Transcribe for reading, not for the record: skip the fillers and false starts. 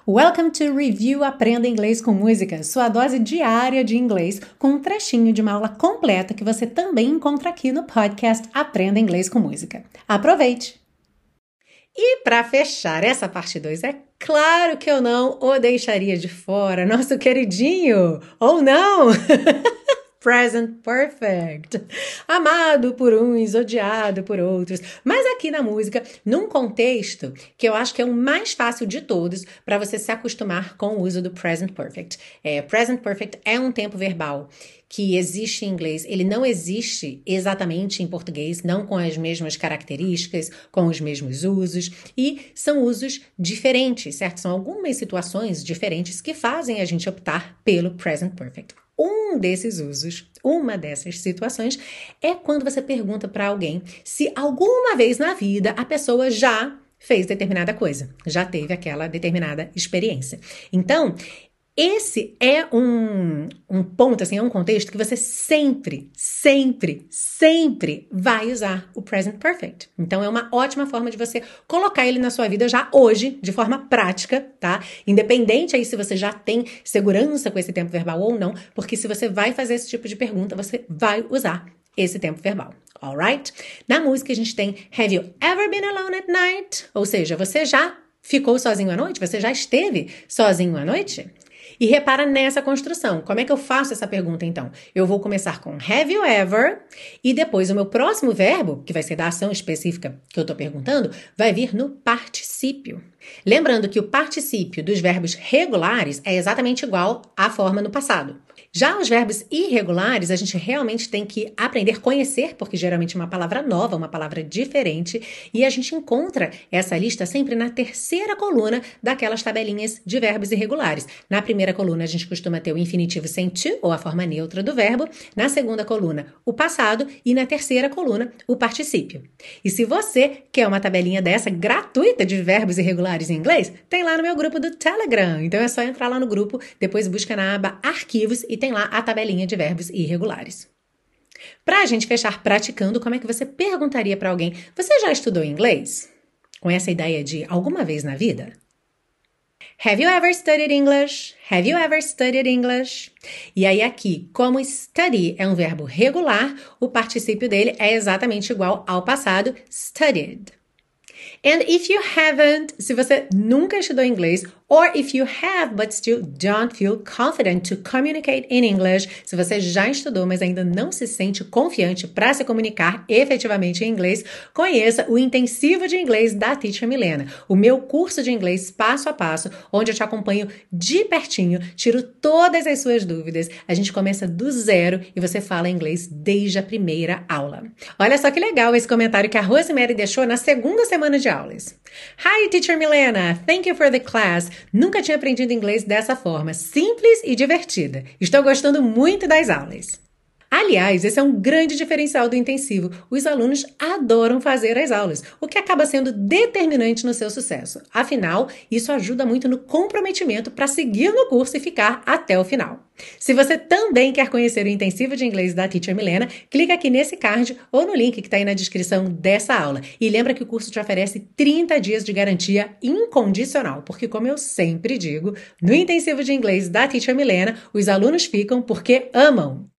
Welcome to Review Aprenda Inglês com Música, sua dose diária de inglês com um trechinho de uma aula completa que você também encontra aqui no podcast Aprenda Inglês com Música. Aproveite! E para fechar essa parte 2, é claro que eu não o deixaria de fora, nosso queridinho, ou não? Present Perfect. Amado por uns, odiado por outros. Mas aqui na música, num contexto que eu acho que é o mais fácil de todos para você se acostumar com o uso do Present Perfect. Present Perfect é um tempo verbal que existe em inglês. Ele não existe exatamente em português, não com as mesmas características, com os mesmos usos. E são usos diferentes, certo? São algumas situações diferentes que fazem a gente optar pelo Present Perfect. Um desses usos, uma dessas situações, é quando você pergunta para alguém se alguma vez na vida a pessoa já fez determinada coisa, já teve aquela determinada experiência. Então, esse é um ponto, assim, é um contexto que você sempre vai usar o Present Perfect. Então, é uma ótima forma de você colocar ele na sua vida já hoje, de forma prática, tá? Independente aí se você já tem segurança com esse tempo verbal ou não, porque se você vai fazer esse tipo de pergunta, você vai usar esse tempo verbal. Alright? Na música a gente tem Have you ever been alone at night? Ou seja, você já ficou sozinho à noite? Você já esteve sozinho à noite? E repara nessa construção. Como é que eu faço essa pergunta, então? Eu vou começar com have you ever e depois o meu próximo verbo, que vai ser da ação específica que eu estou perguntando, vai vir no particípio. Lembrando que o particípio dos verbos regulares é exatamente igual à forma no passado. Já os verbos irregulares, a gente realmente tem que aprender a conhecer, porque geralmente é uma palavra nova, uma palavra diferente, e a gente encontra essa lista sempre na terceira coluna daquelas tabelinhas de verbos irregulares. Na primeira coluna, a gente costuma ter o infinitivo sem to, ou a forma neutra do verbo, na segunda coluna, o passado, e na terceira coluna, o particípio. E se você quer uma tabelinha dessa gratuita de verbos irregulares em inglês, tem lá no meu grupo do Telegram. Então é só entrar lá no grupo, depois busca na aba Arquivos e tem lá a tabelinha de verbos irregulares. Para a gente fechar praticando, como é que você perguntaria para alguém: você já estudou inglês? Com essa ideia de alguma vez na vida? Have you ever studied English? Have you ever studied English? E aí aqui, como study é um verbo regular, o particípio dele é exatamente igual ao passado, studied. And if you haven't, se você nunca estudou inglês, or if you have but still don't feel confident to communicate in English, se você já estudou, mas ainda não se sente confiante para se comunicar efetivamente em inglês, conheça o Intensivo de Inglês da Teacher Milena, o meu curso de inglês passo a passo, onde eu te acompanho de pertinho, tiro todas as suas dúvidas, a gente começa do zero e você fala inglês desde a primeira aula. Olha só que legal esse comentário que a Rosemary deixou na segunda semana de aulas. Hi, Teacher Milena! Thank you for the class. Nunca tinha aprendido inglês dessa forma, simples e divertida. Estou gostando muito das aulas. Aliás, esse é um grande diferencial do intensivo. Os alunos adoram fazer as aulas, o que acaba sendo determinante no seu sucesso. Afinal, isso ajuda muito no comprometimento para seguir no curso e ficar até o final. Se você também quer conhecer o intensivo de inglês da Teacher Milena, clica aqui nesse card ou no link que está aí na descrição dessa aula. E lembra que o curso te oferece 30 dias de garantia incondicional, porque como eu sempre digo, no intensivo de inglês da Teacher Milena, os alunos ficam porque amam.